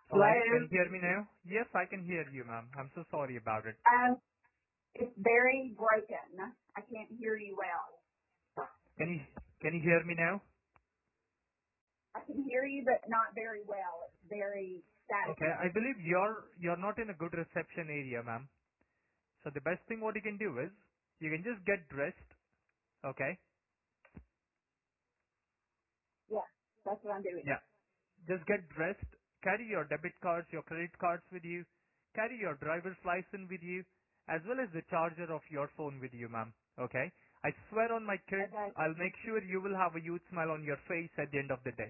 Hello, can Hello. you hear me now? Yes, I can hear you, ma'am. I'm so sorry about it. It's very broken. I can't hear you well. Can you can you hear me now? I can hear you, but not very well. It's very Okay, staticky. I believe you're not in a good reception area, ma'am. So the best thing what you can do is you can just get dressed, okay? Yeah, that's what I'm doing. Yeah. Just get dressed, carry your debit cards, your credit cards with you, carry your driver's license with you, as well as the charger of your phone with you, ma'am. Okay? I swear on my kids, Okay. I'll make sure you will have a huge smile on your face at the end of the day.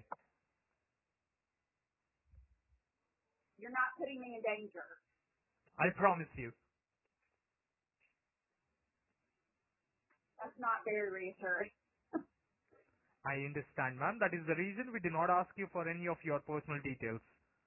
You're not putting me in danger. I promise you. That's not very reassuring. I understand, ma'am. That is the reason we did not ask you for any of your personal details.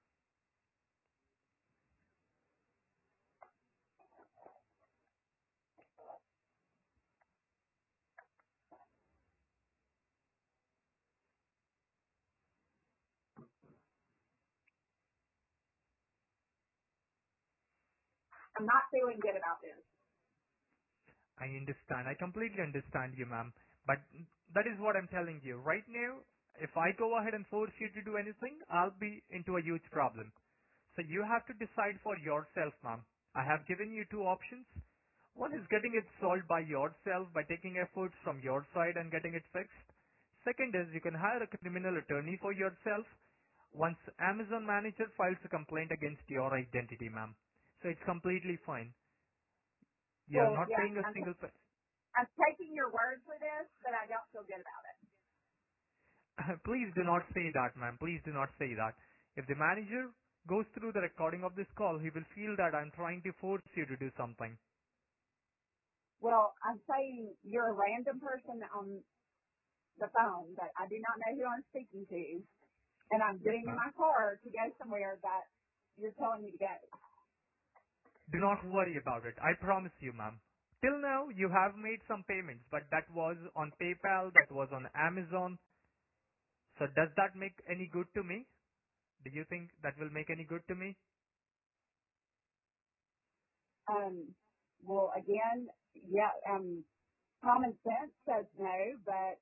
I'm not feeling good about this. I understand. I completely understand you, ma'am. But that is what I'm telling you. Right now, if I go ahead and force you to do anything, I'll be into a huge problem. So you have to decide for yourself, ma'am. I have given you two options. One is getting it solved by yourself by taking efforts from your side and getting it fixed. Second is you can hire a criminal attorney for yourself once Amazon manager files a complaint against your identity, ma'am. So it's completely fine. You're Well, not yeah, paying a single I'm taking your word for this, but I don't feel good about it. Please do not say that, ma'am. Please do not say that. If the manager goes through the recording of this call, he will feel that I'm trying to force you to do something. Well, I'm saying you're a random person on the phone that I do not know who I'm speaking to, and I'm Yes, getting in ma'am. my car to go somewhere that you're telling me to go. Do not worry about it. I promise you, ma'am. Till now, you have made some payments, but that was on PayPal, that was on Amazon. So does that make any good to me? Do you think that will make any good to me? Um, well, again, yeah, common sense says no, but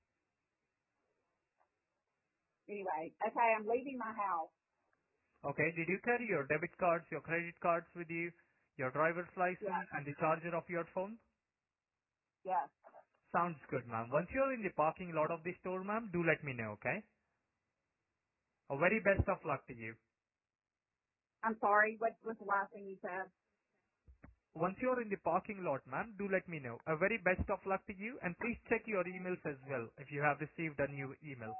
anyway, okay, I'm leaving my house. Okay, did you carry your debit cards, your credit cards with you, your driver's Yeah, license, and the charger of your phone? yeah. Sounds good, ma'am. Once you're in the parking lot of the store, ma'am, do let me know, okay? A very best of luck to you. I'm sorry. What was the last thing you said? Once you're in the parking lot, ma'am, do let me know. A very best of luck to you, and please check your emails as well if you have received a new email.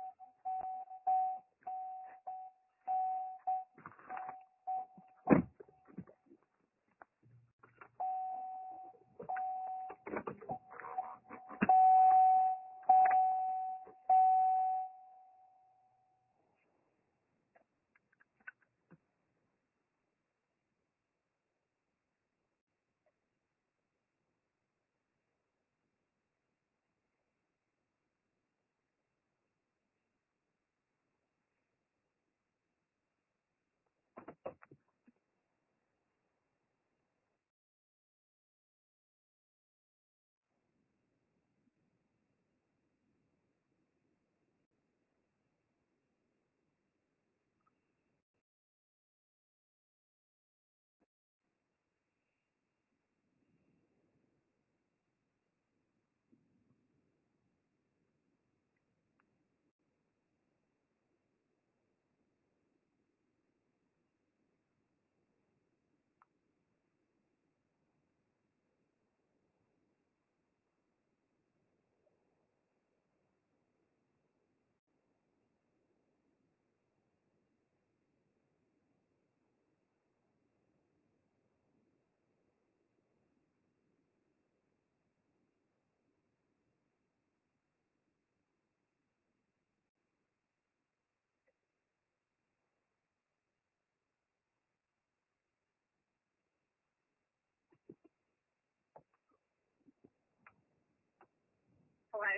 Hello?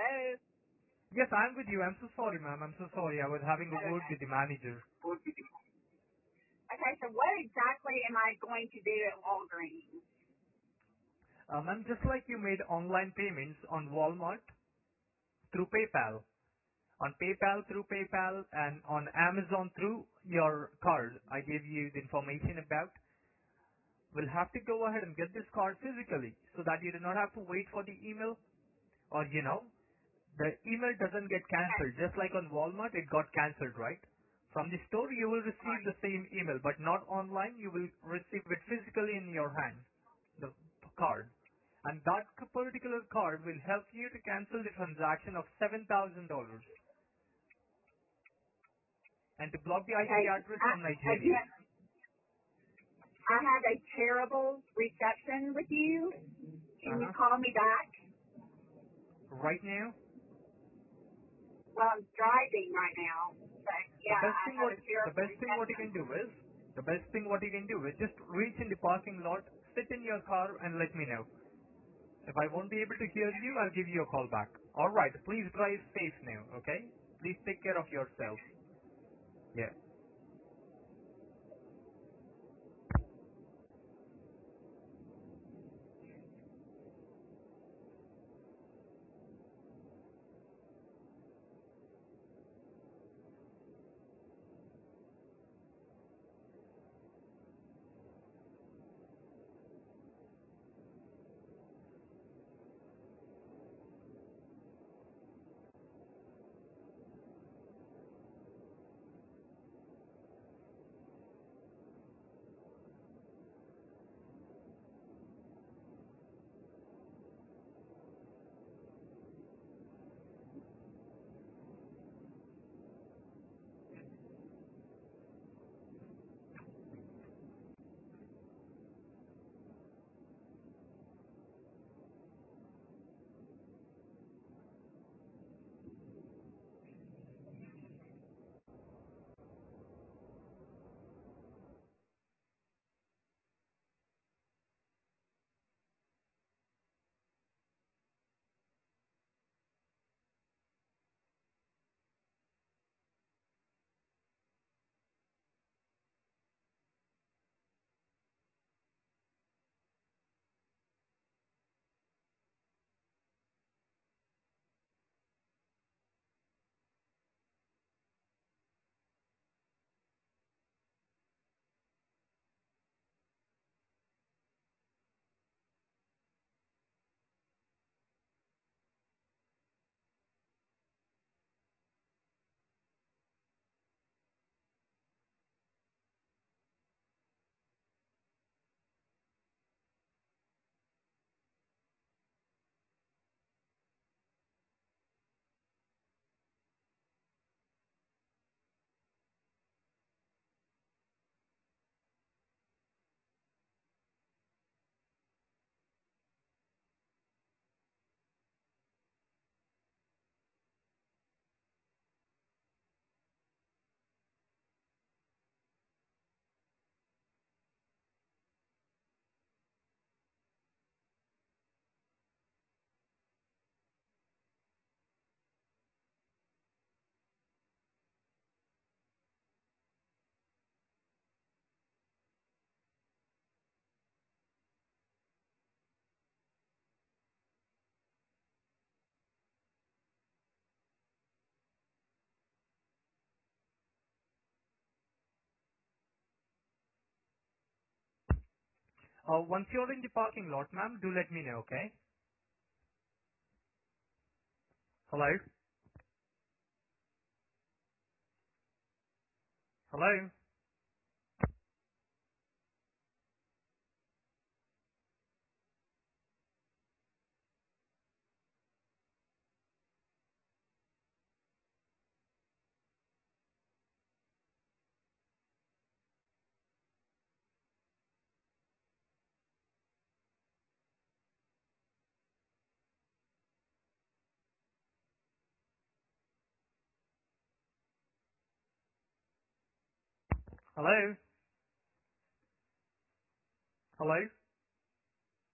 Hello? Yes, I'm with you. I'm so sorry, ma'am. I'm so sorry. I was having a word Okay. with the manager. Okay, so what exactly am I going to do at Walgreens? Ma'am, just like you made online payments on Walmart through PayPal, on PayPal through PayPal, and on Amazon through your card, I gave you the information about. We'll have to go ahead and get this card physically so that you do not have to wait for the email or, the email doesn't get Okay, cancelled. Just like on Walmart, it got cancelled, right? From the store, you will receive right. the same email, but not online. You will receive it physically in your hand, the card. And that particular card will help you to cancel the transaction of $7,000 and to block the IP Okay, address from Nigeria. again, I have a terrible reception with you. Can you Uh-huh. call me back? Right now, Well, I'm driving right now, but the yeah, best I thing have what a terrible you can do reception. is just reach in the parking lot, sit in your car, and let me know. If I won't be able to hear you, I'll give you a call back. All right. Please drive safe now. Okay. Please take care of yourself. Yeah. Once you're in the parking lot, ma'am, do let me know. Okay. Hello. Hello. Hello. Hello.